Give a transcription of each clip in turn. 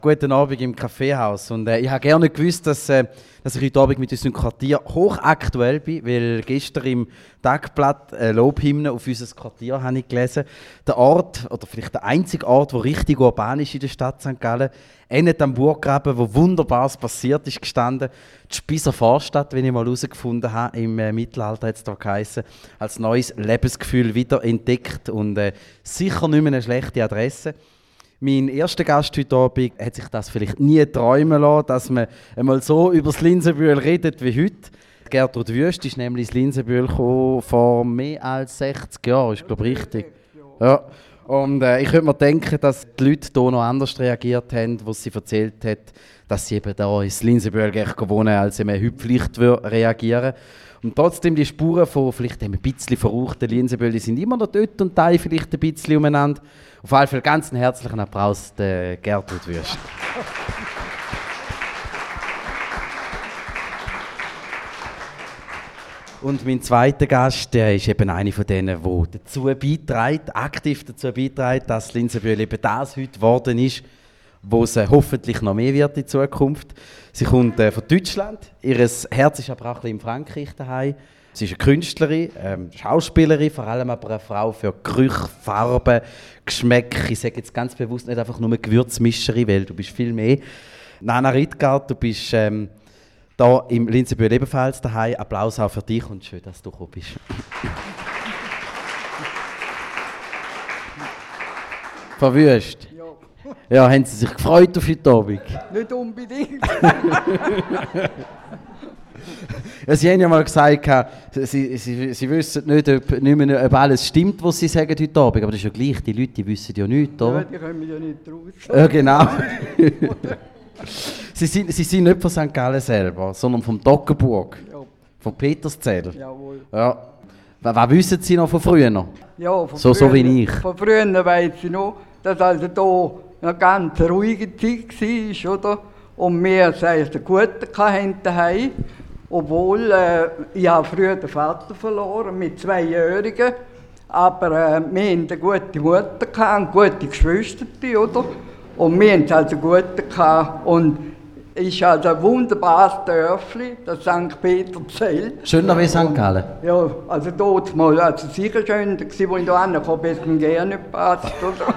Guten Abend im Kaffeehaus. Und ich habe gerne gewusst, dass ich heute Abend mit unserem Quartier hochaktuell bin, weil gestern im Tagblatt Lobhymne auf unser Quartier habe ich gelesen. Der Ort, oder vielleicht der einzige Ort, der richtig urban ist in der Stadt St. Gallen, endet am Burggraben, wo Wunderbares passiert ist, gestanden. Die Spießer Vorstadt, wie ich mal herausgefunden habe, im Mittelalter hat es da geheißen, als neues Lebensgefühl wieder entdeckt und sicher nicht mehr eine schlechte Adresse. Mein erster Gast heute Abend hat sich das vielleicht nie träumen lassen, dass man einmal so über das Linsenbühl redet wie heute. Gertrud Wüst ist nämlich ins Linsenbühl gekommen vor mehr als 60 Jahren, ist glaube ich richtig. Ja. Und ich könnte mir denken, dass die Leute hier noch anders reagiert haben, was sie erzählt hat, dass sie eben da ins Linsenbühl wohnen, als sie heute vielleicht reagieren. Und trotzdem, die Spuren von vielleicht ein bisschen verrauchten Linsenbühl, die sind immer noch dort und teilen vielleicht ein bisschen umeinander. Auf jeden Fall ganz einen herzlichen Applaus der Gertrud Wüst. Und mein zweiter Gast, der ist eben einer von denen, der dazu beiträgt, aktiv dazu beiträgt, dass Linsenbühl eben das heute geworden ist, wo es hoffentlich noch mehr wird in Zukunft. Sie kommt von Deutschland, ihr Herz ist aber auch ein bisschen in Frankreich daheim. Sie ist eine Künstlerin, Schauspielerin, vor allem aber eine Frau für Gerüche, Farben, Geschmäcker. Ich sage jetzt ganz bewusst nicht einfach nur Gewürzmischerin, weil du bist viel mehr. Nana Rittgart, du bist hier im Linsenbühl ebenfalls daheim. Applaus auch für dich und schön, dass du gekommen bist. Verwüscht? Ja, haben Sie sich gefreut auf heute Abend? Nicht unbedingt. Ja, Sie haben ja mal gesagt, Sie wissen nicht mehr, ob alles stimmt, was Sie sagen heute Abend. Aber das ist ja gleich, die Leute die wissen ja nichts, oder? Ja, die kommen ja nicht raus. Ja, genau. Sie sind nicht von St. Gallen selber, sondern vom Toggenburg. Ja. Von Peterszell. Jawohl. Ja. Was wissen Sie noch von früher? Ja, von So wie ich. Von früher weiss ich noch, dass also hier eine ganz ruhige Zeit war, oder? Und wir, sei es den Guten hatten daheim. Obwohl, ich habe früher den Vater verloren, mit 2-Jährigen. Aber wir hatten eine gute Mutter und gute Geschwister, oder? Und wir hatten also gute gehabt. Und es ist also ein wunderbares Dörfli, das St. Peterzell. Schöner wie St. Gallen? Ja, also dort mal, also sicher schön, als ich hier kam, es mir gerne nicht passt, oder?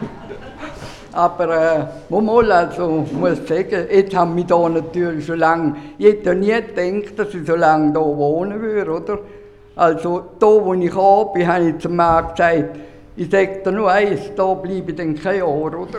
Aber muss sagen, jetzt haben wir hier natürlich schon lange, ich hätte nie gedacht, dass ich so lange hier wohnen würde, oder? Also hier, wo ich gekommen bin, habe ich zum Mann gesagt, ich sage dir nur eins, hier bleibe ich dann kein Jahr, oder?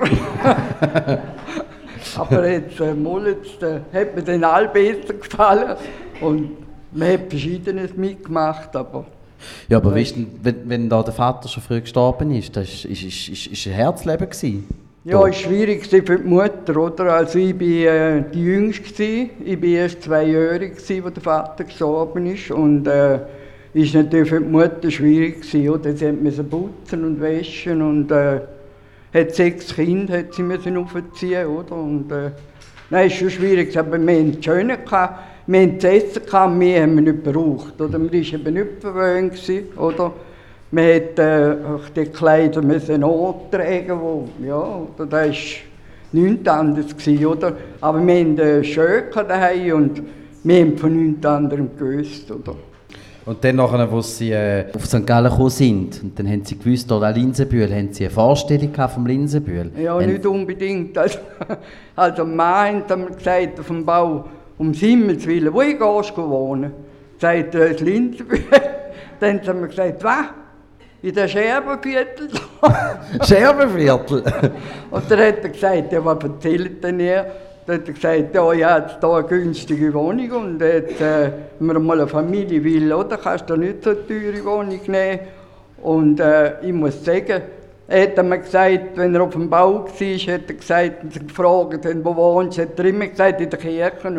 Aber jetzt, hat mir dann all besser gefallen und man hat Verschiedenes mitgemacht, aber... Ja, aber weißt du, wenn da der Vater schon früh gestorben ist, das ist ein Herzleben gewesen. Ja, es war schwierig für die Mutter, oder? Also ich war die Jüngste, ich war erst 2-jährig, als der Vater gestorben ist. Und es war natürlich für die Mutter schwierig, oder? Sie musste putzen und waschen und hat 6 Kinder hat sie müssen aufziehen, oder? Und nein, es ist schon schwierig, aber wir hatten es schön gehabt. Wir hatten zu essen gehabt, mehr haben wir nicht gebraucht, oder? Man war eben nicht verwöhnt, oder? Man musste die Kleider antragen, das war nichts anderes, oder? Aber wir hatten schön daheim und wir haben von nichts anderem gewusst, oder? Und dann, als Sie auf St. Gallen gekommen sind, und dann haben Sie gewusst, da Linsenbühl, haben Sie eine Vorstellung vom Linsenbühl? Ja, nicht unbedingt. Also Mann hat mir gesagt, auf dem Bau, um Himmels Willen, wo gehst du wohnen? Sagt er, das Linsenbühl. Dann haben wir gesagt, was? In der Scherbenviertel. Scherbenviertel? Und dann hat er gesagt, ja, was erzählt denn ihr? Dann hat er gesagt, ja, ich habe jetzt hier eine günstige Wohnung und jetzt, wenn man mal eine Familie will, oder, kannst du nicht so eine teure Wohnung nehmen. Und ich muss sagen, er hat mir gesagt, wenn er auf dem Bau war, hat er gesagt, und sie gefragt haben, wo wohnst du, hat er immer gesagt, in der Kirche.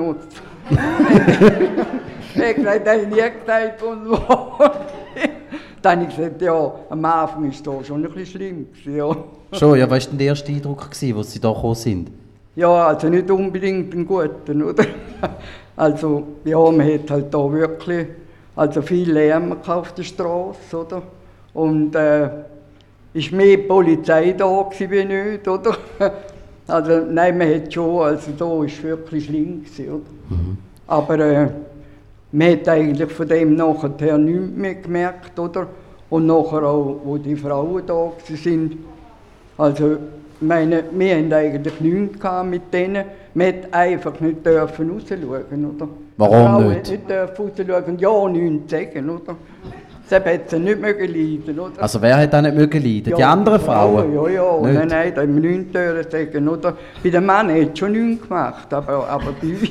Er hat gesagt, er hat nie gesagt, wo. Dann habe ich gesagt, ja, am Anfang war es hier schon ein bisschen schlimm. Ja. Schon, ja, was war denn der erste Eindruck, als Sie hier gekommen sind? Ja, also nicht unbedingt einen guten, oder? Also, ja, man hat halt hier wirklich viel Lärm auf der Straße, oder? Und ist mehr Polizei da gewesen wie nicht, oder? Also nein, man hat schon, also da war es wirklich schlimm gewesen, oder? Aber man hat eigentlich von dem nachher nichts mehr gemerkt, oder? Und nachher auch, wo die Frauen da waren. Also, ich meine, wir haben eigentlich nichts gehabt mit denen. Man hat einfach nicht dürfen rausschauen, oder? Warum die Frauen nicht? Nicht dürfen rausschauen und ja nichts sagen, oder? Das hat sie nicht leiden, oder? Also wer hat auch nicht mögen leiden? Die anderen Frauen? Ja, Nicht? nein, da haben wir nichts dürfen sagen, oder? Bei den Männern hat es schon nichts gemacht, aber bei uns...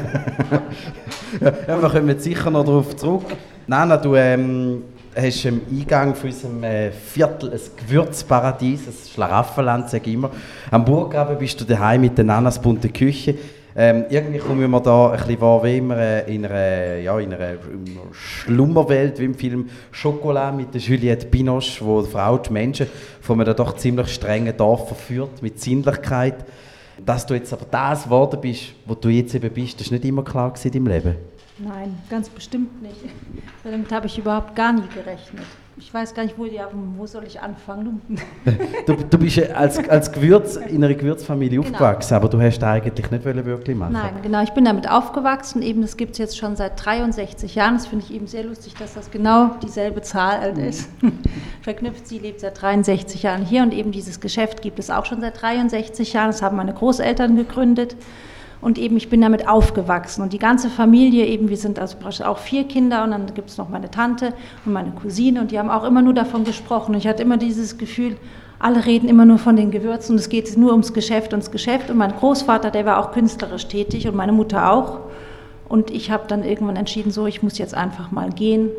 Ja, wir kommen jetzt sicher noch darauf zurück. Nana, du hast am Eingang von unserem Viertel ein Gewürzparadies, ein Schlaraffenland, sage ich immer. Am Burggraben bist du daheim mit der Nanas bunte Küche. Irgendwie komme ich mir da ein bisschen wahr, wie immer in einer Schlummerwelt, wie im Film «Chocolat» mit der Juliette Binoche, wo die Frau die Menschen von einem doch ziemlich strengen Dorf verführt, mit Sinnlichkeit. Dass du jetzt aber das geworden bist, wo du jetzt eben bist, das war nicht immer klar in deinem Leben? Nein, ganz bestimmt nicht. Damit habe ich überhaupt gar nie gerechnet. Ich weiß gar nicht, wo soll ich anfangen? Du bist ja als Gewürz in einer Gewürzfamilie aufgewachsen, aber du hast eigentlich nicht wirklich machen. Nein, genau. Ich bin damit aufgewachsen. Eben, das gibt es jetzt schon seit 63 Jahren. Das finde ich eben sehr lustig, dass das genau dieselbe Zahl ist. Verknüpft, sie lebt seit 63 Jahren hier und eben dieses Geschäft gibt es auch schon seit 63 Jahren. Das haben meine Großeltern gegründet. Und eben, ich bin damit aufgewachsen und die ganze Familie, eben, wir sind also auch 4 Kinder und dann gibt es noch meine Tante und meine Cousine und die haben auch immer nur davon gesprochen. Und ich hatte immer dieses Gefühl, alle reden immer nur von den Gewürzen und es geht nur ums Geschäft und mein Großvater, der war auch künstlerisch tätig und meine Mutter auch. Und ich habe dann irgendwann entschieden, so, ich muss jetzt einfach mal gehen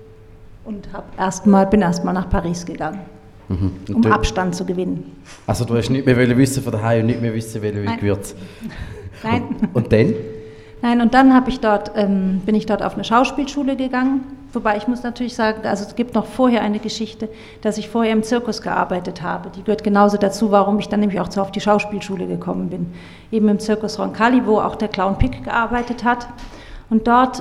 und bin erstmal nach Paris gegangen. Um Abstand zu gewinnen. Also du hast nicht mehr wissen von daheim und nicht mehr wissen, welche Gewürze. Nein. Und dann? Nein, und dann bin ich dort auf eine Schauspielschule gegangen. Wobei ich muss natürlich sagen, also es gibt noch vorher eine Geschichte, dass ich vorher im Zirkus gearbeitet habe. Die gehört genauso dazu, warum ich dann nämlich auch auf die Schauspielschule gekommen bin. Eben im Zirkus Roncalli, wo auch der Clown Pick gearbeitet hat. Und dort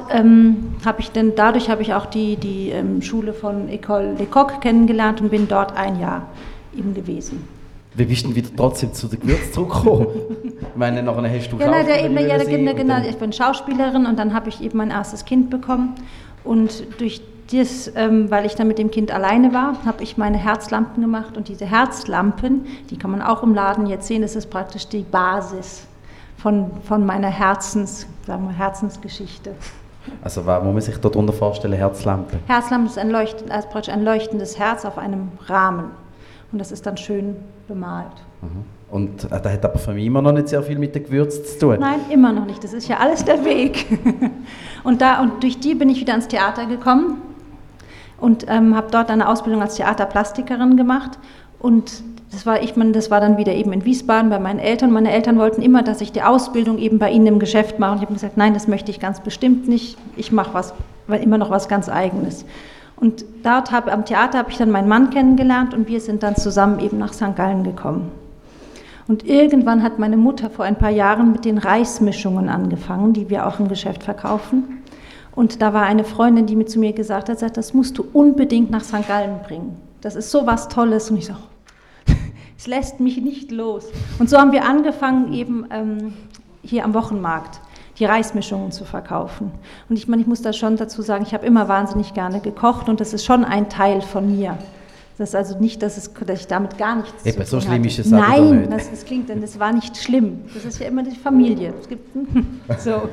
dadurch habe ich auch die Schule von École des Coqs kennengelernt und bin dort ein Jahr eben gewesen. Wie bist du denn wieder trotzdem zu den Gewürzen zurückgekommen? Ich meine, nachher hast du Genau, ich bin Schauspielerin und dann habe ich eben mein erstes Kind bekommen. Und durch das, weil ich dann mit dem Kind alleine war, habe ich meine Herzlampen gemacht. Und diese Herzlampen, die kann man auch im Laden jetzt sehen, das ist praktisch die Basis von meiner Herzensgeschichte. Also was muss man sich darunter vorstellen, Herzlampe? Herzlampe ist praktisch ein leuchtendes Herz auf einem Rahmen. Und das ist dann schön bemalt. Und das hat aber für mich immer noch nicht sehr viel mit den Gewürzen zu tun. Nein, immer noch nicht. Das ist ja alles der Weg. Und durch die bin ich wieder ans Theater gekommen und habe dort eine Ausbildung als Theaterplastikerin gemacht. Und das war dann wieder eben in Wiesbaden bei meinen Eltern. Meine Eltern wollten immer, dass ich die Ausbildung eben bei ihnen im Geschäft mache. Und ich habe gesagt, nein, das möchte ich ganz bestimmt nicht. Ich mache immer noch was ganz Eigenes. Und am Theater habe ich dann meinen Mann kennengelernt und wir sind dann zusammen eben nach St. Gallen gekommen. Und irgendwann hat meine Mutter vor ein paar Jahren mit den Reismischungen angefangen, die wir auch im Geschäft verkaufen. Und da war eine Freundin, die zu mir gesagt hat, das musst du unbedingt nach St. Gallen bringen. Das ist so was Tolles. Und ich so, es lässt mich nicht los. Und so haben wir angefangen, eben hier am Wochenmarkt die Reismischungen zu verkaufen. Und ich muss da schon dazu sagen, ich habe immer wahnsinnig gerne gekocht und das ist schon ein Teil von mir. Das ist also nicht, dass ich damit gar nichts zu tun habe. So schlimm ist es auch nicht. Nein, das klingt, denn das war nicht schlimm. Das ist ja immer die Familie. Es gibt so.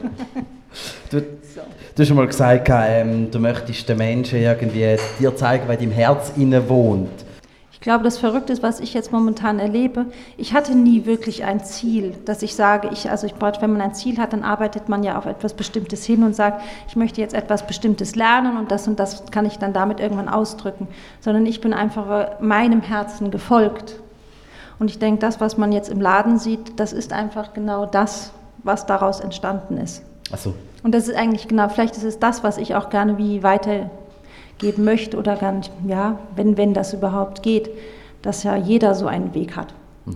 Du hast schon mal gesagt, du möchtest den Menschen irgendwie dir zeigen, was im Herz innen wohnt. Ich glaube, das Verrückte ist, was ich jetzt momentan erlebe, ich hatte nie wirklich ein Ziel, dass ich sage, wenn man ein Ziel hat, dann arbeitet man ja auf etwas Bestimmtes hin und sagt, ich möchte jetzt etwas Bestimmtes lernen und das kann ich dann damit irgendwann ausdrücken, sondern ich bin einfach meinem Herzen gefolgt. Und ich denke, das, was man jetzt im Laden sieht, das ist einfach genau das, was daraus entstanden ist. Ach so. Und das ist eigentlich vielleicht ist es das, was ich auch gerne weitergeben möchte oder gar nicht, ja, wenn das überhaupt geht, dass ja jeder so einen Weg hat.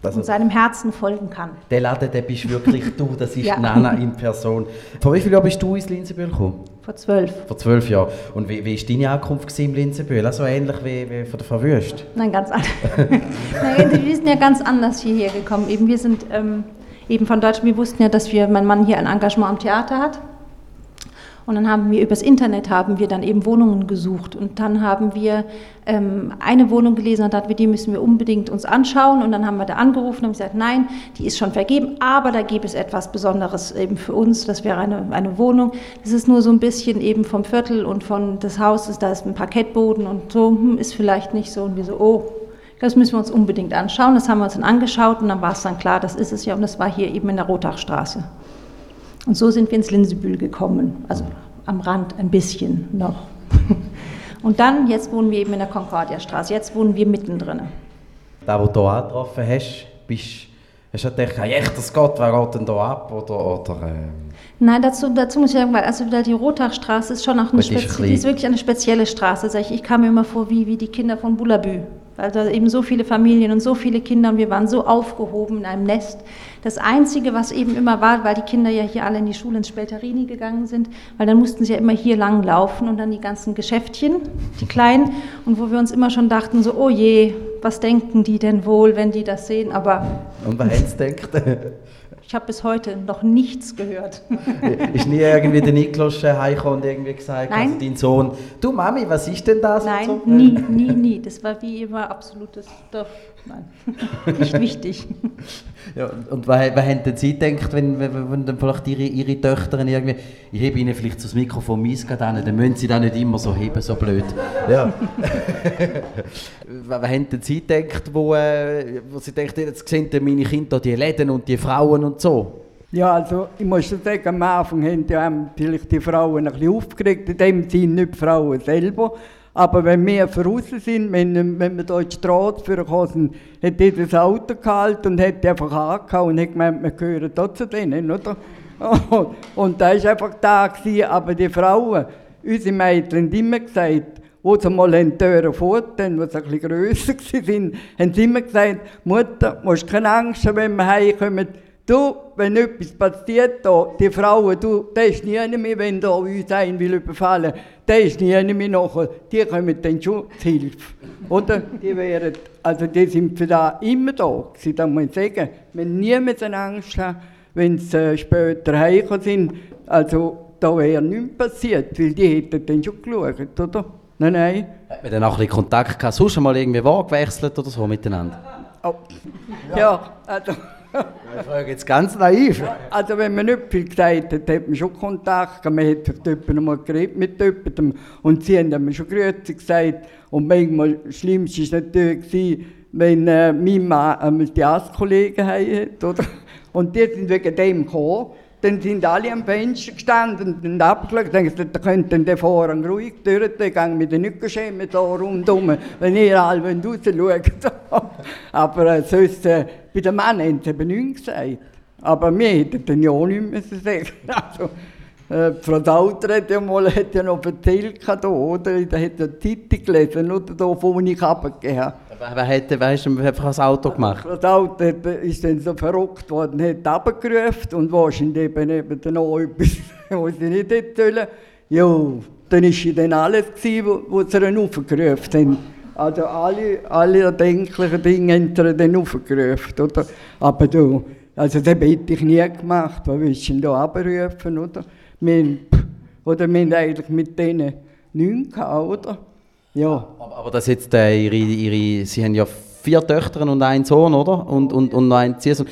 und seinem Herzen folgen kann. Der Laden, der bist wirklich du, das ist Ja. Nana in Person. Vor wie vielen Jahren bist du ins Linsenbühl gekommen? Vor 12. Vor 12 Jahren. Und wie war deine Ankunft im Linsenbühl? Also ähnlich wie von der Frau Wüst? Nein, ganz anders. Nein, wir sind ja ganz anders hierher gekommen. Eben, wir sind eben von Deutschland, wir wussten ja, dass mein Mann hier ein Engagement am Theater hat. Und dann haben wir übers Internet dann eben Wohnungen gesucht. Und dann haben wir eine Wohnung gelesen und dachten, die müssen wir unbedingt uns anschauen. Und dann haben wir da angerufen und gesagt, nein, die ist schon vergeben, aber da gibt es etwas Besonderes eben für uns. Das wäre eine Wohnung. Das ist nur so ein bisschen eben vom Viertel und von des Hauses, da ist ein Parkettboden und so, ist vielleicht nicht so. Und wir so, oh, das müssen wir uns unbedingt anschauen. Das haben wir uns dann angeschaut und dann war es dann klar, das ist es ja. Und das war hier eben in der Rotachstraße. Und so sind wir ins Linsenbühl gekommen, also am Rand ein bisschen noch. Und dann, jetzt wohnen wir eben in der Concordiastraße, jetzt wohnen wir mittendrin. Da, wo du hier angetroffen hast du gedacht, echt, das geht, wer geht denn da ab? Nein, dazu muss ich sagen, weil also die Rotachstraße ist schon auch die ist wirklich eine spezielle Straße. Ich kam mir immer vor wie die Kinder von Bullabü. Also eben so viele Familien und so viele Kinder und wir waren so aufgehoben in einem Nest. Das Einzige, was eben immer war, weil die Kinder ja hier alle in die Schule ins Spelterini gegangen sind, weil dann mussten sie ja immer hier lang laufen und dann die ganzen Geschäftchen, die kleinen, und wo wir uns immer schon dachten, so, oh je, was denken die denn wohl, wenn die das sehen, aber... Und wer hat es gedacht? Ich habe bis heute noch nichts gehört. Ist nie irgendwie der Niklas heimgekommen und irgendwie gesagt, Nein. also dein Sohn, du Mami, was ist denn das? Nein, so? nie. Das war wie immer absolutes Stoff. Nein, nicht wichtig. Ja, und was haben denn Sie gedacht, wenn dann vielleicht Ihre Töchter irgendwie, ich hebe Ihnen vielleicht so das Mikrofon mies an, dann müssen Sie das nicht immer so heben, so blöd. Ja. Was haben denn Sie gedacht, wo Sie denken, jetzt sehen meine Kinder die Läden und die Frauen und so? Ja, also ich muss schon sagen, am Anfang haben vielleicht die Frauen ein bisschen aufgeregt, in dem Sinne nicht die Frauen selber. Aber wenn wir voraus sind, wenn wir hier in die Straße gekommen sind, hat jeder das Auto gehalten und hat einfach angehauen und hat gemeint, wir gehören hier zu denen, oder? Und da war einfach da gewesen, aber die Frauen, unsere Mädchen, haben immer gesagt, wo sie mal die Türen fuhren, wo sie ein bisschen grösser waren, haben sie immer gesagt, Mutter, du musst keine Angst haben, wenn wir heimkommen. Du, wenn etwas passiert, die Frauen, der ist nie mehr, wenn da uns einen will überfallen, der ist nie mehr nachher, die kommen dann schon zu Hilfe. Oder? Die sind für das immer da gewesen, das muss ich sagen. Wenn niemand Angst hat, wenn sie später heimgekommen sind, also da wäre nichts passiert, weil die hätten dann schon geschaut, oder? Nein. Hat man dann auch ein bisschen Kontakt gehabt, sonst mal irgendwie Wagen gewechselt oder so miteinander? Oh. Ja, also... Ich frage jetzt ganz naiv. Also wenn man nicht viel gesagt hat, hat man schon Kontakt gehabt. Man hat vielleicht einmal geredet mit jemandem und sie haben mir schon Grüezi gesagt. Und manchmal, das Schlimmste war natürlich, wenn mein Mann einmal die Jazzkollegen hatte, oder? Und die sind wegen dem gekommen. Dann sind alle am Fenster gestanden und abgeschaut und dachten, da könnten der Vorhang ruhig durch, dann gehen wir nicht schämen da rundherum, wenn ihr alle rausschaut. Aber sonst, bei den Männern haben sie eben nichts gesagt. Aber wir hätten dann ja auch nichts sagen müssen. Also, Frau Dauter hat ja noch erzählt, oder? Da hat eine Zeitung gelesen, oder da, wo ich runtergegeben habe. Wer hat einfach das Auto gemacht? Das Auto ist dann so verrückt worden, hat runtergerufen und wahrscheinlich eben dann auch etwas, was sie nicht hätten sollen. Ja, dann war dann alles, was sie dann aufgerufen haben. Also alle erdenklichen Dinge haben sie dann aufgerufen, oder? Aber du, also das hätte ich nie gemacht, was willst du denn da runterrufen, oder? Wir haben eigentlich mit denen nichts gehabt, oder? Ja. Aber das jetzt Sie haben ja 4 Töchter und einen Sohn, oder? Und noch einen Ziehsohn.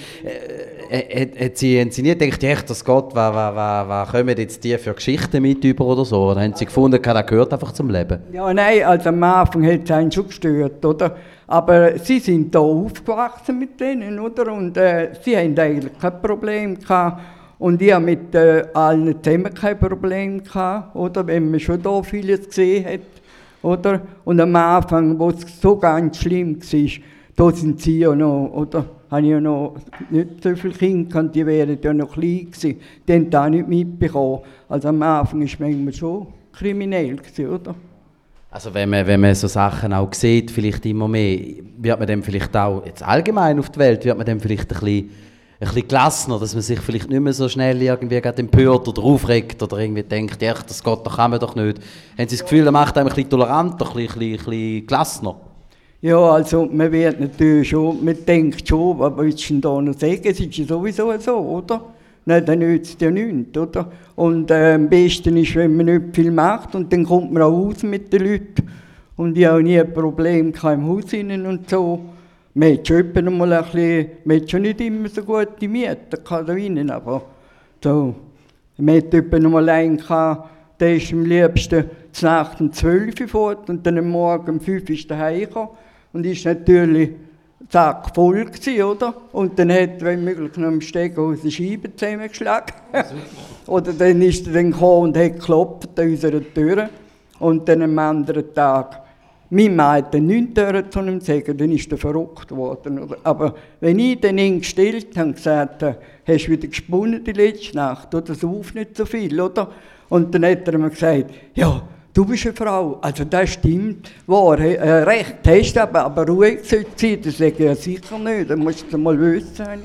Haben Sie nie gedacht, echt, das geht, was kommen jetzt die für Geschichten mit über oder so? Oder haben Sie gefunden, das gehört einfach zum Leben? Ja, nein, also am Anfang hat es einen schon gestört, oder? Aber sie sind da aufgewachsen mit denen, oder? Und sie haben eigentlich kein Problem gehabt. Und ich habe mit allen zusammen kein Problem gehabt, oder? Wenn man schon da vieles gesehen hat, oder? Und am Anfang, wo es so ganz schlimm war, da sind sie ja noch, oder? Habe ich ja noch nicht so viele Kinder gehabt, die wären ja noch klein gewesen. Die haben das nicht mitbekommen. Also am Anfang war es manchmal schon kriminell gewesen, oder? Also wenn man so Sachen auch sieht, vielleicht immer mehr, wird man dem vielleicht auch, jetzt allgemein auf die Welt, wird man dem vielleicht ein bisschen gelassener, dass man sich vielleicht nicht mehr so schnell irgendwie empört oder aufregt oder irgendwie denkt, ja, das geht, das kann man doch nicht. Haben Sie das Gefühl, das macht einem ein bisschen toleranter, ein bisschen gelassener? Ja, also man wird natürlich schon, man denkt schon, was willst du denn da noch sagen? Es ist ja sowieso so, oder? Nein, dann nützt es ja nichts, oder? Und am besten ist, wenn man nicht viel macht und dann kommt man auch raus mit den Leuten. Und ich habe auch nie ein Problem im Haus innen und so. Man hat schon mal ein bisschen, man hat schon nicht immer so gute Miete da drinnen, aber so. Man hat noch mal einen gehabt, der ist am liebsten zur Nacht um 12 Uhr fort und dann am Morgen um 5 Uhr ist er heimgekommen. Und ist natürlich zack voll gewesen, oder? Und dann hat er, wenn möglich, noch am Steg aus der Scheibe zusammengeschlagen. Oder dann ist er dann gekommen und hat geklopft an unserer Tür. Und dann am anderen Tag, mein Mann hat dann nichts zu ihm sagen, dann ist er verrückt worden. Oder? Aber wenn ich dann ihn gestellt habe und gesagt habe, hast du wieder gesponnen die letzte Nacht, oder sauf nicht so viel, oder? Und dann hat er mir gesagt, ja, du bist eine Frau, also das stimmt, wahr, recht hast du, aber ruhig sollte sein, das sage ich ja sicher nicht, dann musst du mal wissen, habe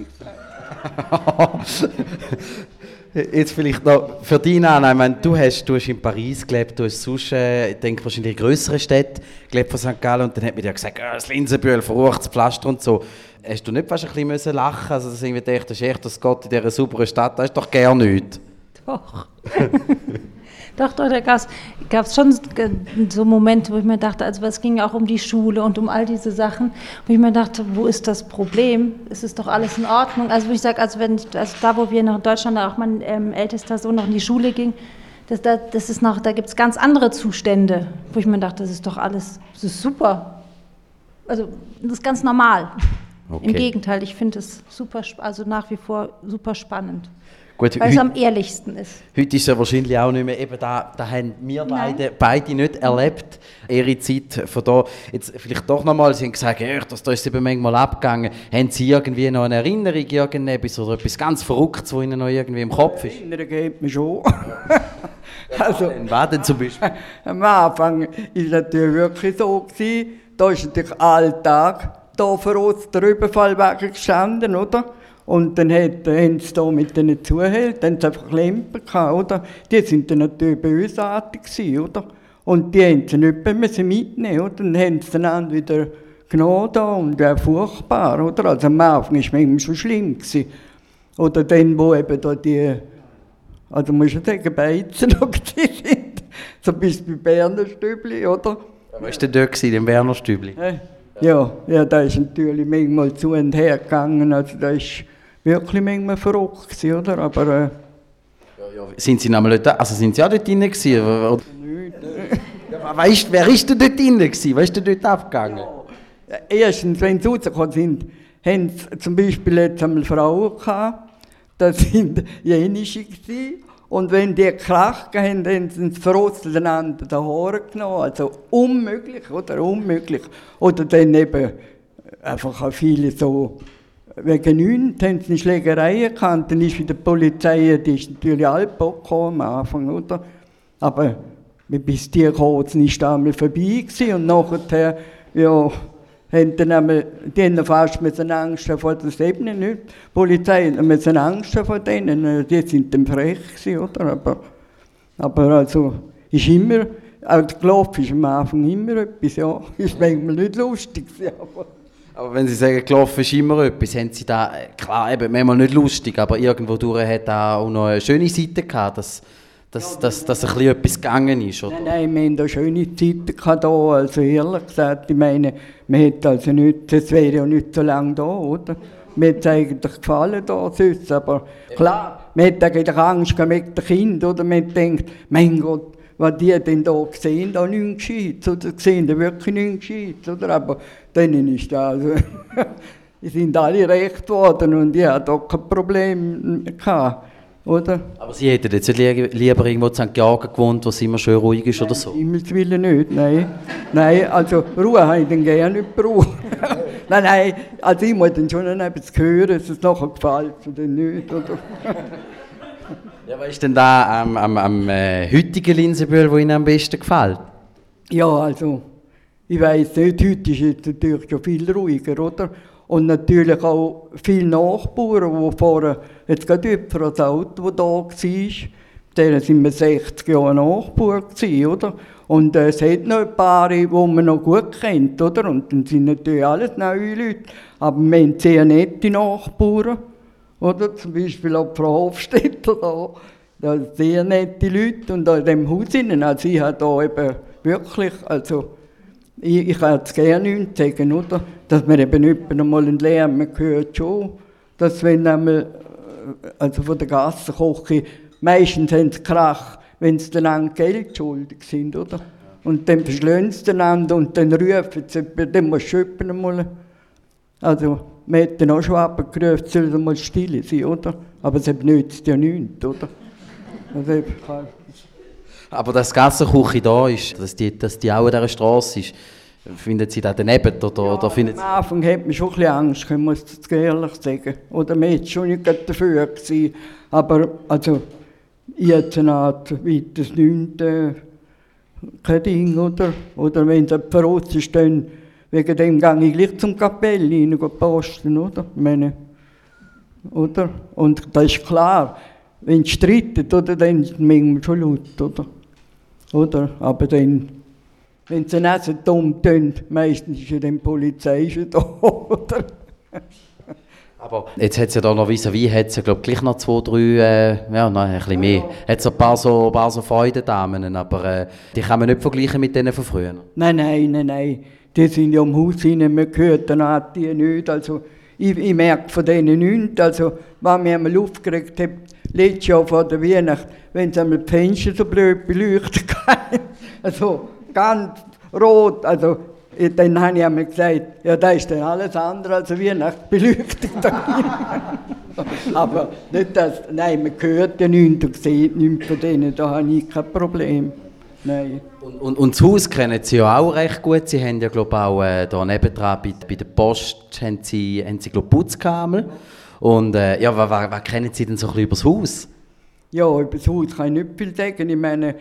ich gesagt. Jetzt vielleicht noch für dich, Anna, ich meine, du hast in Paris gelebt, du hast sonst, ich denke wahrscheinlich in grösseren Städten gelebt von St. Gallen und dann hat man dir gesagt, das Linsenbühl, verruchtes Pflaster und so. Hast du nicht fast ein bisschen lachen, also dass du irgendwie dachtest, echt, das geht in dieser sauberen Stadt, das ist doch gar nichts. Doch. Doch, da gab es schon so Momente, wo ich mir dachte, also es ging auch um die Schule und um all diese Sachen, wo ich mir dachte, wo ist das Problem? Es ist doch alles in Ordnung. Also wo ich sage, also da, wo wir noch in Deutschland, auch mein ältester Sohn noch in die Schule ging, da gibt es ganz andere Zustände, wo ich mir dachte, das ist doch alles, das ist super. Also das ist ganz normal. Okay. Im Gegenteil, ich finde es super, also nach wie vor super spannend. Gut, weil es am ehrlichsten ist. Heute ist es ja wahrscheinlich auch nicht mehr, eben da haben wir beide nicht erlebt, ihre Zeit von da. Jetzt vielleicht doch nochmal, Sie haben gesagt, da ist eben manchmal abgegangen. Haben Sie irgendwie noch eine Erinnerung, irgendetwas oder etwas ganz Verrücktes, was Ihnen noch irgendwie im Kopf ist? Erinnerung geht mir schon. Also, was denn zum Beispiel? Am Anfang war es natürlich wirklich so gewesen, da ist natürlich Alltag, da vor uns der Überfallwagen gestanden, oder? Und dann haben sie da mit den Zuhältern einfach Klemper gehabt, oder? Die sind dann natürlich bösartig gewesen, oder? Und die haben sie nicht mehr mitnehmen, oder? Dann haben sie dann wieder genommen da und ja, furchtbar, oder? Also am Anfang war es manchmal schon schlimm gewesen. Oder dann, wo eben da die, also muss ich sagen, Beizen noch sind, so bis bei Berner Stübli, oder? Was war denn dort im Berner Stübli? Ja, da ist natürlich manchmal zu und her gegangen, also da ist wirklich manchmal verrückt gewesen, oder? Aber sind Sie nochmal dort, also sind Sie auch dort drin gewesen? Wer ist denn dort drin gewesen? Was ist denn dort abgegangen? Ja, erstens, wenn sie rausgekommen sind, haben sie zum Beispiel jetzt einmal Frauen gehabt, das sind jenische gewesen. Und wenn die gekracht haben, haben sie das Verrostet einander den Haaren genommen. Also unmöglich, oder? Unmöglich. Oder dann eben einfach auch viele so, wegen nichts haben sie eine Schlägerei gehabt. Dann ist wieder die Polizei, die ist natürlich Alpo gekommen am Anfang, oder? Aber bis die kurz ist einmal vorbei gewesen. Und nachher, ja, die haben fast Angst vor das eben nicht. Die Polizei hat Angst vor denen, die sind dann frech gewesen, oder? Aber also, ist immer, auch der Klopf ist am Anfang immer etwas, ja. Ist manchmal nicht lustig gewesen, aber wenn Sie sagen, gelaufen ist immer etwas, haben Sie da, klar, eben manchmal nicht lustig, aber irgendwo durch hat auch noch eine schöne Seite gehabt, dass ein bisschen etwas gegangen ist, oder? Nein, wir haben da schöne Zeiten gehabt, also ehrlich gesagt, ich meine, man hätte also nicht, das wäre ja nicht so lange da, oder? Mir hat es eigentlich gefallen da sonst, aber klar, man hat eigentlich Angst mit den Kindern, oder? Man denkt, mein Gott, was die denn da sehen, da nichts Gescheites, oder sehen da wirklich nichts Gescheites, oder? Aber denen ist das, also, die sind alle recht geworden und ich hatte auch kein Problem gehabt, oder? Aber Sie hätten jetzt lieber irgendwo in St. Georgen gewohnt, wo es immer schön ruhig ist, oder so? Nein, Himmels Willen nicht, nein. Nein, also Ruhe habe ich dann gerne nicht gebraucht. Nein, also ich muss dann schon etwas hören, dass es nachher gefällt oder nicht, oder? Ja, was ist denn da am heutigen Linsenbühl, das Ihnen am besten gefällt? Ja, also, ich weiss nicht, heute ist es natürlich schon viel ruhiger, oder? Und natürlich auch viele Nachbarn, die vorher, jetzt gerade über das Auto, das da war, denen sind wir 60 Jahre Nachbarn gewesen, oder? Und es hat noch ein paar, die man noch gut kennt, oder? Und dann sind natürlich alles neue Leute. Aber wir haben sehr nette Nachbarn, oder? Zum Beispiel auch Frau Hofstetter da. Da sind sehr nette Leute. Und in diesem Haus innen, also ich habe da eben wirklich, also ich kann jetzt gerne nichts sagen, oder? Dass man eben nicht einmal einen Lärm, man hört schon, dass wenn einmal, also von der Gassenküche, meistens haben sie Krach, wenn sie einander Geld schuldig sind, oder? Und dann verschlönen sie einander und dann rufen sie, dann musst du jemanden einmal. Also, wir hätten auch schon abgerufen, sollen mal still sein, oder? Aber es nützt ja nichts, oder? Also, aber dass die Gassenküche da ist, dass die auch an dieser Straße ist, finden Sie da daneben? Oder finden Sie... Am Anfang hat man schon ein bisschen Angst, ich muss das ehrlich sagen. Oder man war schon nicht dafür gewesen. Aber also, jetzt eine Art weiteres nichts, kein Ding, oder? Oder wenn sie verrotzt ist, dann wegen dem gehe ich gleich zum Kapell rein, posten, oder? Ich meine, oder? Und das ist klar, wenn sie streiten, oder, dann ist es manchmal schon laut, oder? Aber dann, wenn sie nicht so dumm tun, meistens ist ja dann die Polizei schon da, oder? Aber jetzt hat es ja da noch vis-à-vis, hat es ja glaube gleich noch 2, 3, ja, nein, ein bisschen mehr. Hat es ein paar so Freudendamen, aber die kann man nicht vergleichen mit denen von früher. Nein. Die sind ja am Haus hinein, man hört dann die nicht. Also, ich merke von denen nichts. Also, was mich einmal aufgeregt hat, letztes Jahr vor der Weihnacht, wenn sie einmal die Fenster so blöd beleuchtet haben, also ganz rot, also dann habe ich einmal gesagt, ja, da ist dann alles andere als Weihnachtsbeleuchtung da. Aber nicht das, nein, man hört ja nichts und sieht nichts von denen, da habe ich kein Problem. Nein. Und das Haus kennen Sie ja auch recht gut. Sie haben ja, glaube ich, auch hier nebendran bei der Post haben Sie glaube ich, Putzkammer. Und ja, was kennen Sie denn so ein bisschen über das Haus? Ja, über das Haus kann ich nicht viel sagen. Ich meine,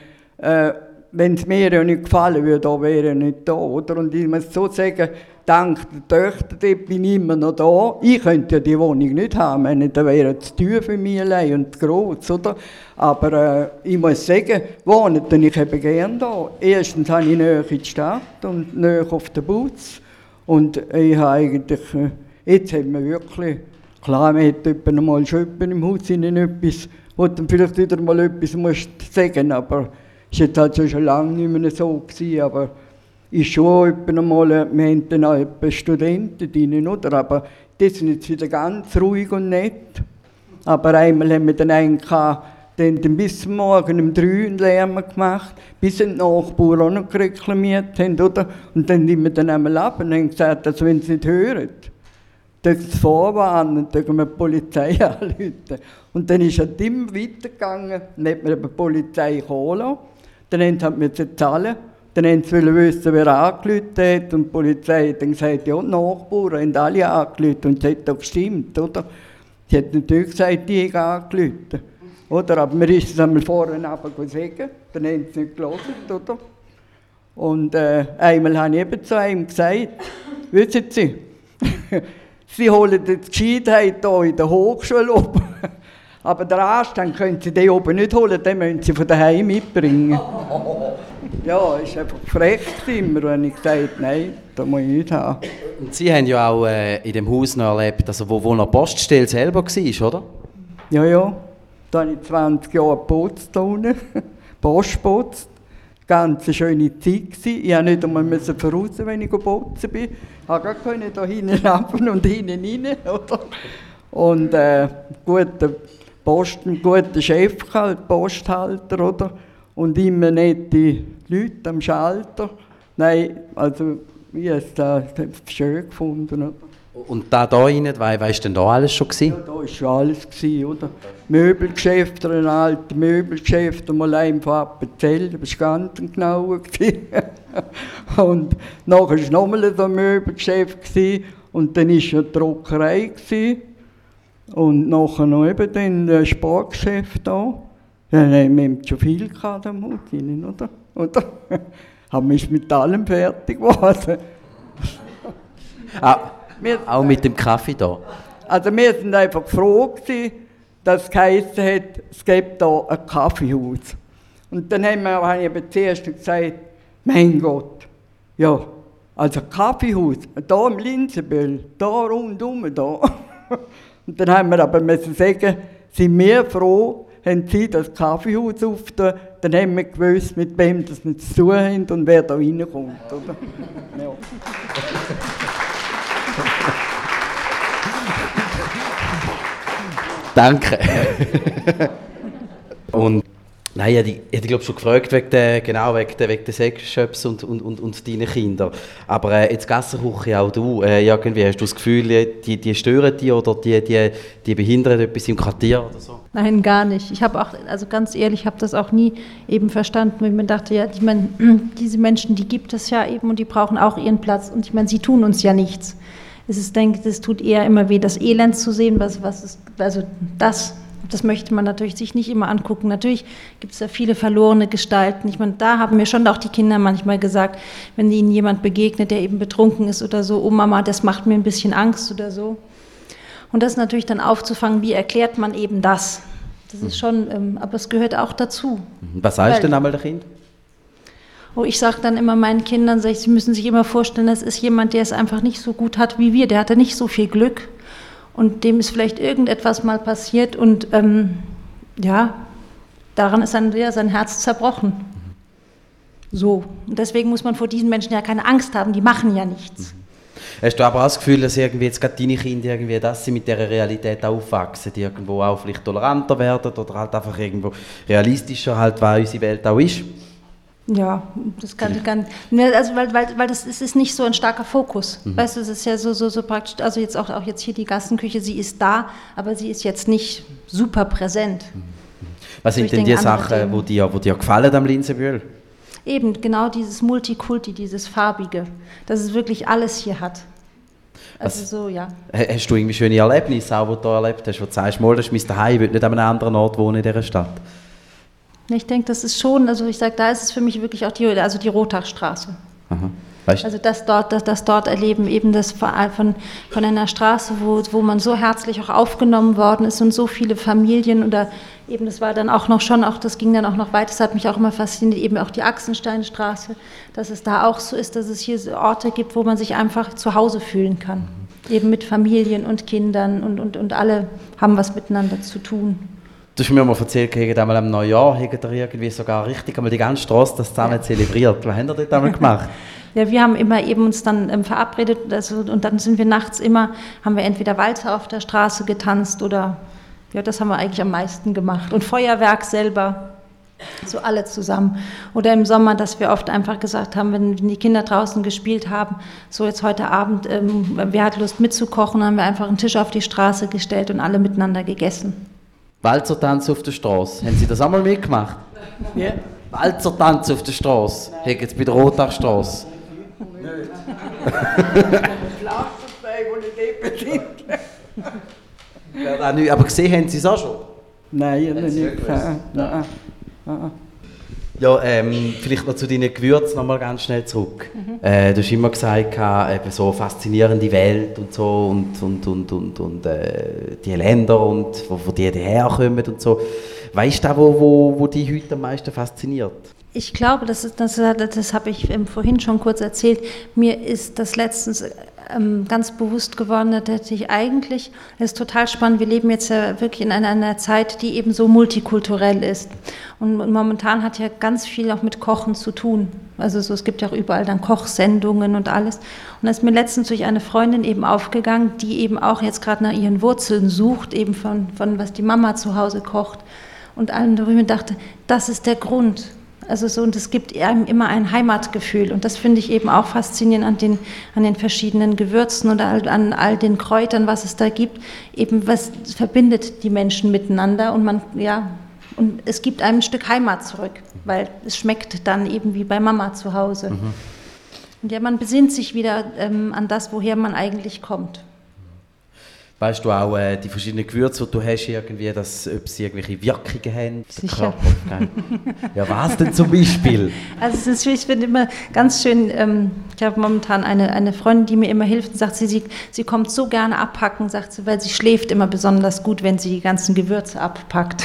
wenn es mir ja nicht gefallen würde, dann wäre er nicht da, oder? Und ich muss so sagen, dank der Töchter, dort bin ich immer noch da. Ich könnte ja die Wohnung nicht haben, meine, da wäre es zu teuer für mich allein und zu gross, oder? Aber ich muss sagen, wohnen tue ich eben gerne da. Erstens habe ich Nähe in die Stadt und Nähe auf den Bus. Und ich habe eigentlich, jetzt haben wir wirklich, klar, man hat etwa mal schon im Haus etwas, wo dann vielleicht wieder mal etwas musst sagen, aber es war jetzt halt schon lange nicht mehr so gewesen, aber ist schon etwa mal, wir haben dann auch etwa Studenten drin, oder? Aber die sind jetzt wieder ganz ruhig und nett. Aber einmal haben wir dann einen gehabt, dann bis morgen um 3 einen Lärm gemacht, bis die Nachbarn auch noch reklamiert haben, oder? Und dann sind wir dann einmal ab und haben gesagt, also wenn sie nicht hören, dann sie vorwarnen, dann können wir die Polizei anrufen. Und dann ist es immer weitergegangen, dann hat man die Polizei geholt lassen. Dann haben sie zahlen. Dann haben sie wissen, wer angerufen hat. Und die Polizei hat dann gesagt, ja, die Nachbarn haben alle angerufen. Und das hat auch gestimmt, oder? Sie hat natürlich gesagt, die haben angerufen. Oder? Aber mir ist es einmal vorne runtergegangen, dann haben sie nicht gehört, oder? Und einmal habe ich eben zu einem gesagt, wissen Sie, Sie holen die Gescheitheit hier in der Hochschule oben. Aber den Anstand können Sie den oben nicht holen, den müssen Sie von daheim mitbringen. Ja, es war einfach frech immer, wenn ich gesagt habe, nein, das muss ich nicht haben. Und Sie haben ja auch in dem Haus noch erlebt, also wo noch Poststelle selber war, oder? Ja. Da habe ich 20 Jahre geputzt da unten, Post geputzt. Ganz eine schöne Zeit gewesen. Ich musste nicht einmal voraus, wenn ich putzen bin. Ich konnte da hinten rauf und hinten rein, oder? Und einen guten Chef gehabt, Posthalter, oder? Und immer nette Leute am Schalter. Nein, also ich habe es schön gefunden, oder? Und da rein, was war denn da alles schon? Ja, da war schon alles, oder? Möbelgeschäft, ein altes Möbelgeschäft, mal einfach Appenzell, das war ganz genau. Und nachher war nochmal so ein Möbelgeschäft und dann war ja die Druckerei. Und nachher noch eben ein Sportgeschäft da. Ja, wir haben schon viel gehabt am Haus, oder? haben wir mit allem fertig geworden. Auch mit dem Kaffee da? Also wir sind einfach froh gewesen, dass es geheißen hat, es gibt hier ein Kaffeehaus. Und dann habe ich aber zuerst gesagt, mein Gott, ja, also ein Kaffeehaus, hier im Linsenbühl, hier rundum, hier. Und dann haben wir aber müssen sagen, sind wir froh, haben sie das Kaffeehaus aufgetan, dann haben wir gewusst, mit wem das wir zu tun haben und wer da reinkommt. Oder? Ja. Danke. Und nein, ich hätte glaube schon gefragt wegen den Sexshops und deinen Kindern. Aber jetzt Gassenküche, auch du, irgendwie hast du das Gefühl, die stören dich oder die behindern etwas im Quartier oder so? Nein, gar nicht. Ich habe auch, also ganz ehrlich, habe das auch nie eben verstanden, weil ich mir dachte, ja, diese Menschen, die gibt es ja eben und die brauchen auch ihren Platz. Und ich meine, sie tun uns ja nichts. Es tut eher immer weh, das Elend zu sehen, das möchte man natürlich sich nicht immer angucken. Natürlich gibt es ja viele verlorene Gestalten. Ich meine, da haben mir schon auch die Kinder manchmal gesagt, wenn ihnen jemand begegnet, der eben betrunken ist oder so, oh Mama, das macht mir ein bisschen Angst oder so. Und das natürlich dann aufzufangen, wie erklärt man eben das? Das ist schon, aber es gehört auch dazu. Was sagst du denn einmal der Kind? Oh, ich sage dann immer meinen Kindern, sie müssen sich immer vorstellen, das ist jemand, der es einfach nicht so gut hat wie wir. Der hatte nicht so viel Glück und dem ist vielleicht irgendetwas mal passiert und daran ist dann sein Herz zerbrochen. So, und deswegen muss man vor diesen Menschen ja keine Angst haben, die machen ja nichts. Hast du aber auch das Gefühl, dass irgendwie jetzt gerade deine Kinder irgendwie, dass sie mit dieser Realität aufwachsen, die irgendwo auch vielleicht toleranter werden oder halt einfach irgendwo realistischer halt, weil unsere Welt auch ist? Ja, das kann also weil das ist nicht so ein starker Fokus. Weißt du, es ist ja so praktisch, also jetzt auch jetzt hier die Gassenküche, sie ist da, aber sie ist jetzt nicht super präsent. Was sind denn die Sachen, wo dir gefallen am Linsenbühl? Eben, genau dieses Multikulti, dieses Farbige, dass es wirklich alles hier hat. Also so, ja. Hast du irgendwie schöne Erlebnisse, auch, die du erlebt hast, wo du sagst, das ist mein Zuhause, ich will nicht an einem anderen Ort wohnen in dieser Stadt? Ich denke, das ist schon, also ich sage, da ist es für mich wirklich auch die Rothachstraße. Aha. Weißt? Also das dort erleben, eben das von einer Straße, wo man so herzlich auch aufgenommen worden ist und so viele Familien oder eben das war dann auch noch das ging dann auch noch weiter, das hat mich auch immer fasziniert, eben auch die Axensteinstraße, dass es da auch so ist, dass es hier Orte gibt, wo man sich einfach zu Hause fühlen kann. Eben mit Familien und Kindern und alle haben was miteinander zu tun. Du hast mir mal erzählt, ihr einmal am Neujahr habt ihr irgendwie sogar richtig einmal die ganze Straße das zusammen zelebriert. Was habt ihr dort einmal gemacht? Ja, wir haben immer eben uns dann verabredet und dann sind wir nachts haben wir entweder Walzer auf der Straße getanzt oder, ja, das haben wir eigentlich am meisten gemacht. Und Feuerwerk selber, so alle zusammen. Oder im Sommer, dass wir oft einfach gesagt haben, wenn die Kinder draußen gespielt haben, so jetzt heute Abend, wer hat Lust mitzukochen, haben wir einfach einen Tisch auf die Straße gestellt und alle miteinander gegessen. Walzertanz auf der Straße. Haben Sie das einmal mitgemacht? Ja. Walzertanz auf der Straße. Haben jetzt bei der Rothachstraße. Nicht. Pflasterstein, wo nicht eben sind. Aber gesehen haben Sie es auch schon? Nein, nicht. Nein. Ja, vielleicht noch zu deinen Gewürzen noch mal ganz schnell zurück. Du hast immer gesagt, eben so faszinierende Welt und so und die Länder und wo die herkommen und so. Weißt du, wo dich heute am meisten fasziniert? Ich glaube, das habe ich vorhin schon kurz erzählt, mir ist das letztens ganz bewusst geworden, dass ich eigentlich, das ist total spannend, wir leben jetzt ja wirklich in einer Zeit, die eben so multikulturell ist. Und momentan hat ja ganz viel auch mit Kochen zu tun. Also so, es gibt ja auch überall dann Kochsendungen und alles. Und da ist mir letztens durch eine Freundin eben aufgegangen, die eben auch jetzt gerade nach ihren Wurzeln sucht, eben von was die Mama zu Hause kocht. Und allem, wo ich mir dachte, das ist der Grund. Also so, und es gibt einem immer ein Heimatgefühl und das finde ich eben auch faszinierend an den verschiedenen Gewürzen oder an all den Kräutern, was es da gibt, eben was verbindet die Menschen miteinander und und es gibt einem ein Stück Heimat zurück, weil es schmeckt dann eben wie bei Mama zu Hause. Und ja, man besinnt sich wieder an das, woher man eigentlich kommt. Weißt du auch die verschiedenen Gewürze, die du hast, irgendwie, ob sie irgendwelche Wirkungen haben? Sicher. Ja, was denn zum Beispiel? Also ich finde immer ganz schön, ich habe momentan eine Freundin, die mir immer hilft und sagt, sie kommt so gerne abpacken, sagt sie, weil sie schläft immer besonders gut, wenn sie die ganzen Gewürze abpackt.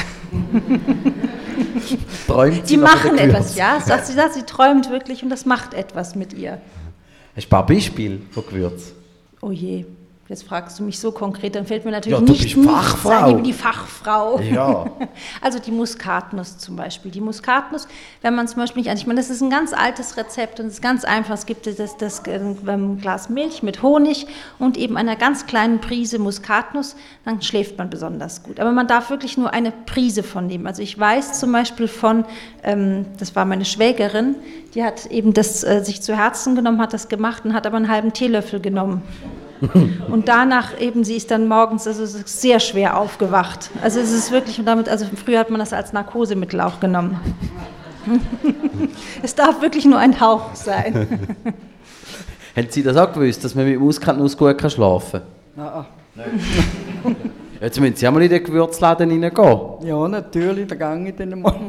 Träumt sie die noch machen von den etwas, ja. Sie träumt wirklich und das macht etwas mit ihr. Hast du ein paar Beispiele von Gewürzen? Oh je, jetzt fragst du mich so konkret, dann fällt mir natürlich Ja, du nicht bist Fachfrau. Ich bin die Fachfrau. Ja. Also die Muskatnuss zum Beispiel. Die Muskatnuss, wenn man zum Beispiel nicht, ich meine, das ist ein ganz altes Rezept und es ist ganz einfach. Es gibt das Glas Milch mit Honig und eben einer ganz kleinen Prise Muskatnuss, dann schläft man besonders gut. Aber man darf wirklich nur eine Prise von nehmen. Also ich weiß zum Beispiel von, das war meine Schwägerin, die hat eben das sich zu Herzen genommen, hat das gemacht und hat aber einen halben Teelöffel genommen. Und danach eben, sie ist dann morgens, also es ist sehr schwer aufgewacht. Also es ist wirklich, und damit, also früher hat man das als Narkosemittel auch genommen. Es darf wirklich nur ein Hauch sein. Haben Sie das auch gewusst, dass man mit Muskatnuss gut schlafen Nein. kann? Jetzt müssen Sie einmal in den Gewürzladen reingehen. Ja, natürlich, da gehe ich dann mal.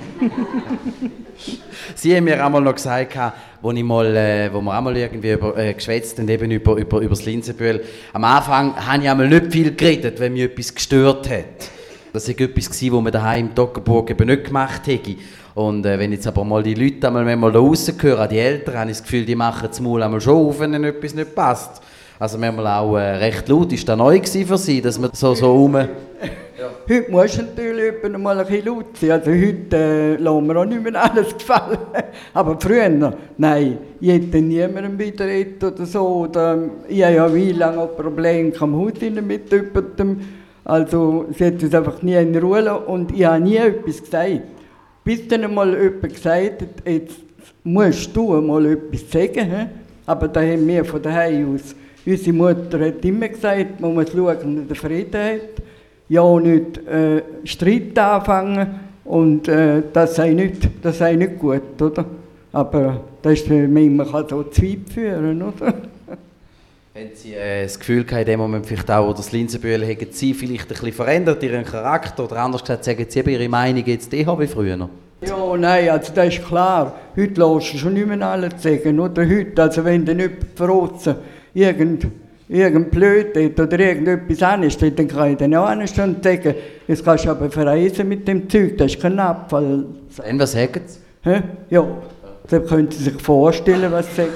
Sie haben mir einmal noch gesagt, wo wir einmal irgendwie geschwätzt haben, eben über das Linsenbühl. Am Anfang habe ich einmal nicht viel geredet, wenn mich etwas gestört hat. Das war etwas, was man daheim in Toggenburg eben nicht gemacht hätte. Und wenn jetzt aber mal die Leute einmal da raus hören, die Eltern, habe ich das Gefühl, die machen das Maul einmal schon auf, wenn ihnen etwas nicht passt. Also manchmal auch recht laut. Ist das neu für Sie, dass man so rum... Heute muss natürlich mal ein bisschen laut sein. Also heute lassen wir auch nicht mehr alles gefallen. Aber früher, nein, ich hätte niemandem wieder oder so. Oder, ich habe ja wie lange auch Probleme am Haus mit jemandem. Also sie hat uns einfach nie in Ruhe lassen. Und ich habe nie etwas gesagt. Bis dann mal jemand gesagt hat, jetzt musst du mal etwas sagen. He? Aber da haben wir von daheim aus. Unsere Mutter hat immer gesagt, man muss schauen, dass der Frieden hat. Ja, nicht Streit anfangen und das sei nicht gut, oder? Aber das ist, man kann so Zeit führen, oder? Haben Sie das Gefühl gehabt, in dem Moment vielleicht auch, oder das Linsenbühl, haben Sie vielleicht ein bisschen verändert, Ihren Charakter, oder anders gesagt, sagen Sie eben Ihre Meinung jetzt wie früher? Ja, nein, also das ist klar. Heute lässt du schon nicht mehr alles sagen, oder? Heute, also wenn du nicht verrotzen, irgendein Blöd oder irgendetwas anderes, dann kann ich dann auch anstehen und sagen, jetzt kannst du aber verreisen mit dem Zeug, das ist kein Abfall. Und was sagen Sie? Hä? Ja, da können Sie sich vorstellen, was Sie sagen.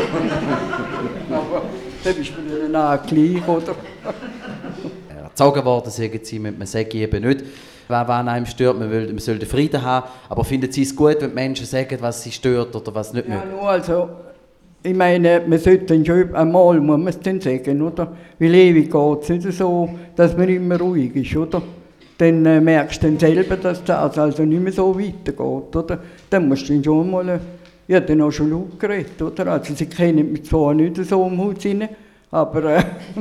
Aber das ist mir dann auch gleich, oder? Erzogen worden, sagen Sie, man sage eben nicht, was einem stört, man soll den Frieden haben, aber finden Sie es gut, wenn die Menschen sagen, was sie stört oder was nicht? Ja, nur also, ich meine, man sollte dann schon einmal, muss man es dann sagen, oder? Weil ewig geht es nicht so, dass man immer ruhig ist, oder? Dann merkst du dann selber, dass das also nicht mehr so weitergeht, oder? Dann musst du dann schon mal, ich habe dann auch schon laut geredet, oder? Also sie kennen mich zwar nicht so im Haus rein, aber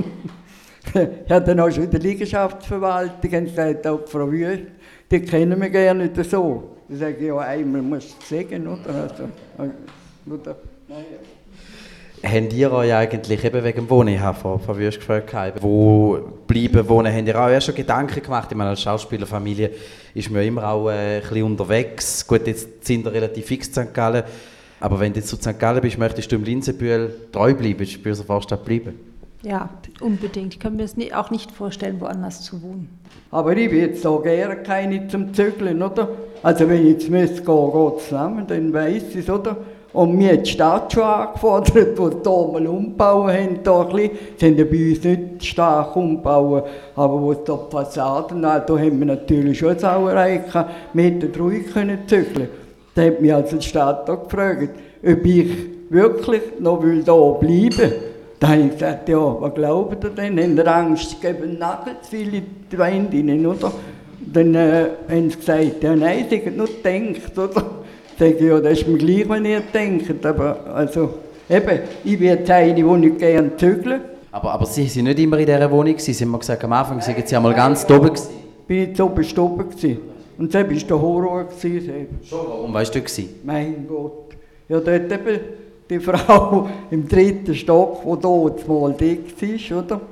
ich habe dann auch schon in der Liegenschaftsverwaltung gesagt, auch die Frau Wüst, die kennen mich gerne nicht so. Da sage ich, ja, einmal musst du es sagen, oder? Also, oder? Naja. Habt ihr euch eigentlich eben wegen dem Wohnen, ich habe von Wüst gefragt, wo bleiben wohnen, habt ihr auch erst schon Gedanken gemacht? Ich meine, als Schauspielerfamilie ist man immer auch ein bisschen unterwegs. Gut, jetzt sind wir relativ fix in St. Gallen, aber wenn du jetzt zu St. Gallen bist, möchtest du im Linsenbühl treu bleiben, willst du bei unserer Vorstadt bleiben? Ja, unbedingt. Ich kann mir es auch nicht vorstellen, woanders zu wohnen. Aber ich will jetzt auch gerne keine zum Zügeln, oder? Also wenn ich jetzt müsste gehen zusammen, dann weiss ich es, oder? Und mir hat die Stadt schon angefordert, die hier mal umbauen haben. Da ein bisschen. Sie haben ja bei uns nicht stark umbauen, aber wo da die Fassaden, da haben wir natürlich schon eine Sauerei gehabt. Wir hätten ruhig zügeln. Da hat mich also die Stadt auch gefragt, ob ich wirklich noch hier bleiben will. Da habe ich gesagt, ja, was glauben Sie denn? Haben Sie Angst, es geben Nagel zu viel in die Wände rein, oder? Dann haben sie gesagt, ja nein, sie haben nur gedacht, oder? Ich sage, ja, das ist mir gleich, wenn ihr denkt, aber also, eben, ich bin jetzt eine, die nicht gerne zügeln. Aber Sie waren nicht immer in dieser Wohnung, Sie haben mir gesagt, am Anfang waren Sie einmal ganz oben. Bin ich oben gewesen. Und das war der Horror. Schon, warum warst du da? Mein Gott. Ja, dort eben die Frau im 3. Stock, die dort mal dick war, oder?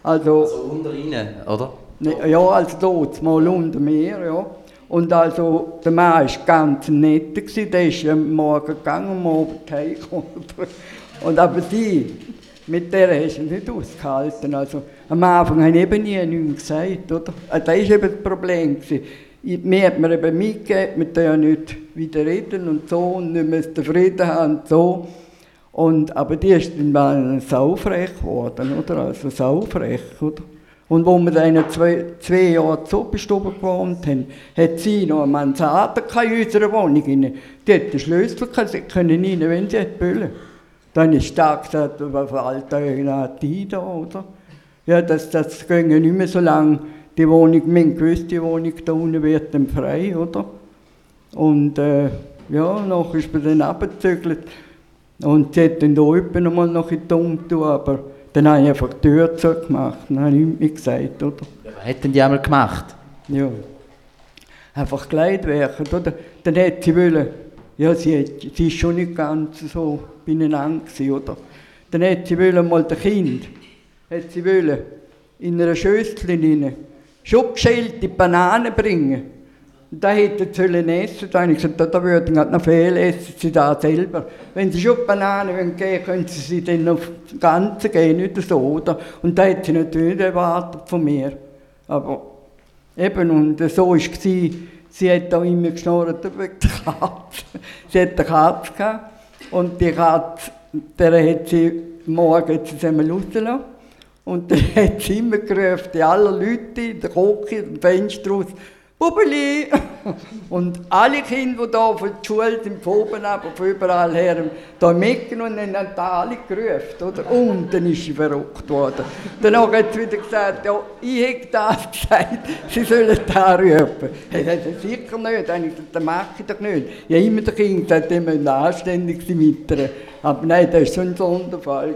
Also unter Ihnen, oder? ja, also dort, mal unter mir, ja. Und also, der Mann war ganz nett, der ist am Morgen gegangen und am Abend heimgekommen. Und aber die, mit der hast du nicht ausgehalten. Also, am Anfang habe ich eben nie nichts gesagt, oder? Das war eben das Problem. Mir hat man eben mitgegeben, wir dürfen ja nicht wieder reden und so, und nicht mehr zufrieden haben und so. Aber die ist dann mal saufrech geworden, oder? Also saufrech, oder? Und wo wir dann in 2 Jahren in der Suppenstube gewohnt haben, hat sie noch eine Mansarde in unserer Wohnung. Die hat den Schlüssel, sie können rein, wenn sie wollen. Dann ist da gesagt, was fällt euch ein da, oder? Ja, das ging ja nicht mehr so lange. Die Wohnung, wir haben gewusst, die Wohnung da unten wird dann frei, oder? Und ja, nachher ist man dann runtergezügelt. Und sie hat dann da unten noch mal noch in die Umtun, aber dann habe ich einfach die Tür zugemacht, dann habe ich nichts mehr gesagt, oder? Was hat denn die einmal gemacht? Ja, einfach Kleidwerk, oder? Dann hat sie wollen, ja, sie ist schon nicht ganz so beieinander gewesen, oder? Dann hat sie wollen mal das Kind, hat sie wollen in einer Schüssel rein, schon geschälte Bananen bringen. Und da hätte sie essen. Da habe ich gesagt, da würde ich noch viel essen, sie da selber. Wenn sie schon Bananen geben wollen, können sie dann auf das Ganze gehen, nicht so, oder? Und da hat sie natürlich erwartet von mir. Aber eben, und so war es. Sie hat auch immer geschnurrt wegen der Katze. Sie hat eine Katze gehabt. Und die Katze, der hat sie morgen zusammen rausgelassen. Und dann hat sie immer gerufen, die alle Leute in der Küche, im Fenster raus, Bubeli! Und alle Kinder, die hier von der Schule sind, von oben ab, von überall her, da mitgenommen und dann haben alle gerufen, oder? Und dann ist sie verrückt worden. Danach hat sie wieder gesagt, ja, ich hätte das gesagt, sie sollen da rufen. Ich sagte, sicher nicht. Dann habe ich gesagt, das mache ich doch nicht. Ich habe immer den Kindern gesagt, die müssen anständig sein mit ihr. Aber nein, das war so ein Sonderfall.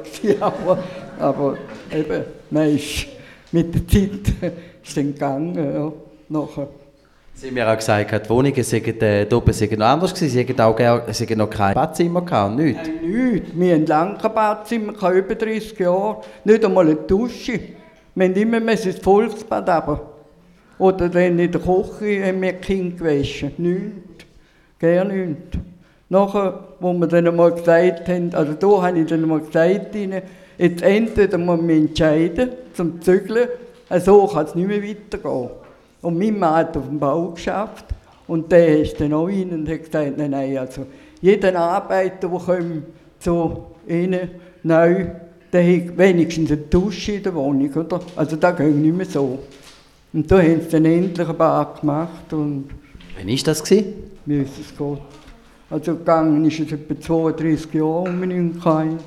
Aber eben, nein, mit der Zeit ist dann gegangen, ja, nachher. Sie haben mir auch gesagt, die Wohnungen seien oben seien noch anders gewesen. Sie hätten noch kein Badzimmer gehabt, nichts? Nein, nichts. Wir haben lange kein Badzimmer gehabt, über 30 Jahre. Nicht einmal eine Dusche. Wir haben immer ins Volksbad runter. Oder dann in der Küche haben wir die Kinder gewaschen. Nichts. Gar nichts. Nachher, wo wir dann einmal gesagt haben, also da habe ich dann einmal gesagt, jetzt entweder muss man entscheiden, zum Zügeln, so kann es nicht mehr weitergehen. Und mein Mann hat auf dem Bau geschafft und der ist dann auch rein und hat gesagt, nein, also jeder Arbeiter, der kommt so rein, neu, der hat wenigstens eine Dusche in der Wohnung, oder? Also das geht nicht mehr so. Und da haben sie dann endlich ein Bad gemacht und... Wann war das? Jesus Gott. Also gegangen ist es etwa 32 Jahre um mich heim.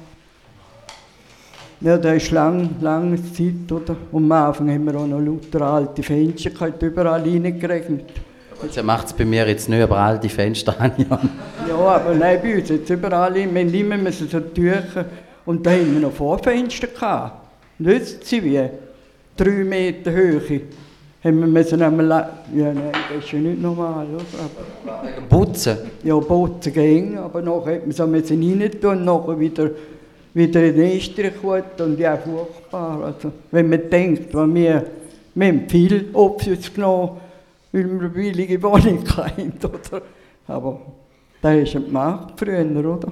Ja, das ist lange Zeit, oder? Und am Anfang haben wir auch noch lauter alte Fenster gehabt, überall reingeregnet. Das macht es bei mir jetzt nicht, aber alte Fenster habe ich ja. Ja, aber nein, bei uns jetzt überall, wir haben immer so Tücher. Und da haben wir noch Vorfenster gehabt. Wissen Sie wie? 3 Meter Höhe. Haben wir müssen einmal... Ja, nein, das ist ja nicht normal, oder? Wegen Putzen? Ja, Putzen ging, aber nachher hat man so rein tun und nachher wieder in den Estrich und ja, furchtbar. Also, wenn man denkt, wir haben viel Opfer genommen, weil wir eine billige Wohnung hatten, oder? Aber das ist ja gemacht früher, oder?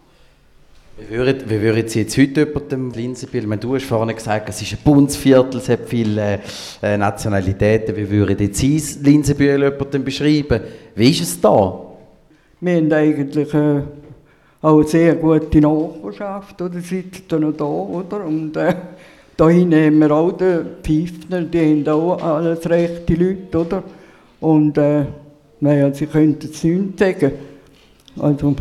Wie würden Sie jetzt heute über dem Linsenbühl, du hast vorhin gesagt, es ist ein Bundesviertel, es hat viele Nationalitäten, wie würden jetzt Sie das Linsenbühl jemandem beschreiben? Wie ist es da? Wir haben eigentlich auch eine sehr gute Nachbarschaft, oder? Sitzt noch da, oder? Und da hinten haben wir auch den Pfiffner, die haben auch alles rechte Leute, oder? Und naja, sie könnten es nicht sagen. Also,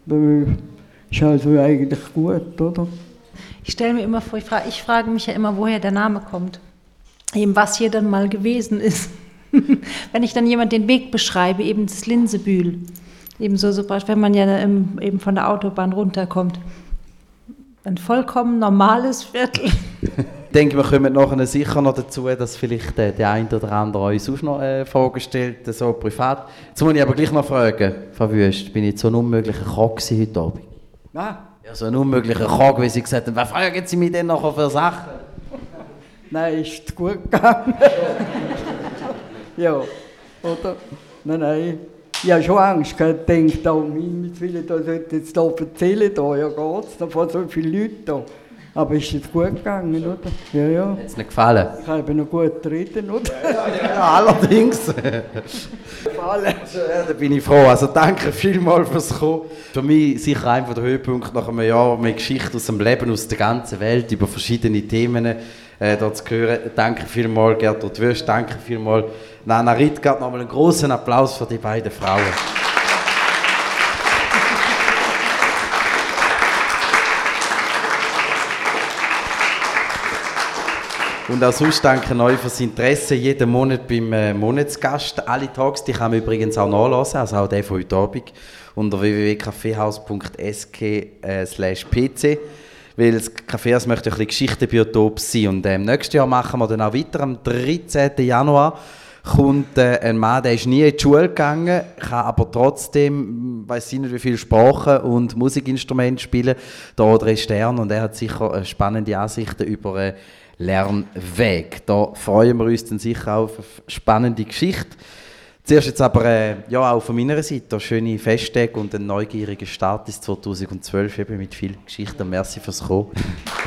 ist also eigentlich gut, oder? Ich stelle mir immer vor, ich frage mich ja immer, woher der Name kommt. Eben was hier dann mal gewesen ist. Wenn ich dann jemand den Weg beschreibe, eben das Linsebühl. Ebenso, wenn man ja eben von der Autobahn runterkommt. Ein vollkommen normales Viertel. Ich denke, wir kommen nachher sicher noch dazu, dass vielleicht der eine oder andere uns auch noch Fragen stellt, so privat. Jetzt muss ich aber gleich noch fragen, Frau Wüst, bin ich jetzt so ein unmöglicher Koch heute Abend? Was? Ja, so ein unmöglicher Koch, wie Sie gesagt haben, was fragen Sie mich denn noch für Sachen? Nein, ist gut gegangen. Ja, oder? Nein. Ich habe schon Angst, ich denke, oh, mit vielen, da sollte jetzt hier erzählen, da ja geht's, da von so vielen Leuten da. Aber ist jetzt gut gegangen, oder? Ja, ja. Hat es nicht gefallen? Ich kann eben noch gut reden, oder? Ja, allerdings. Ja, da bin ich froh. Also danke vielmals fürs Kommen. Für mich sicher einer der Höhepunkte nach einem Jahr mit Geschichte aus dem Leben, aus der ganzen Welt, über verschiedene Themen dort zu hören. Danke vielmals, Gertrud Wösch. Danke vielmals, Nana Rittgart. Nochmal einen großen Applaus für die beiden Frauen. Und auch sonst danke euch fürs Interesse. Jeden Monat beim Monatsgast. Alle Talks, die kann man übrigens auch nachlesen, also auch den von heute Abend, unter www.kaffeehaus.sk/pc. Weil das Kaffeehaus möchte ein bisschen Geschichtenbiotop sein. Und im nächsten Jahr machen wir dann auch weiter. Am 13. Januar kommt ein Mann, der ist nie in die Schule gegangen, kann aber trotzdem, weiss ich nicht wie viele Sprachen und Musikinstrumente spielen. Der Audrey Stern, und er hat sicher spannende Ansichten über Lernweg. Da freuen wir uns dann sicher auf eine spannende Geschichte. Zuerst jetzt aber ja, auch von meiner Seite schöne Festtage und einen neugierigen Start ins 2012 eben mit viel Geschichte. Merci fürs Kommen.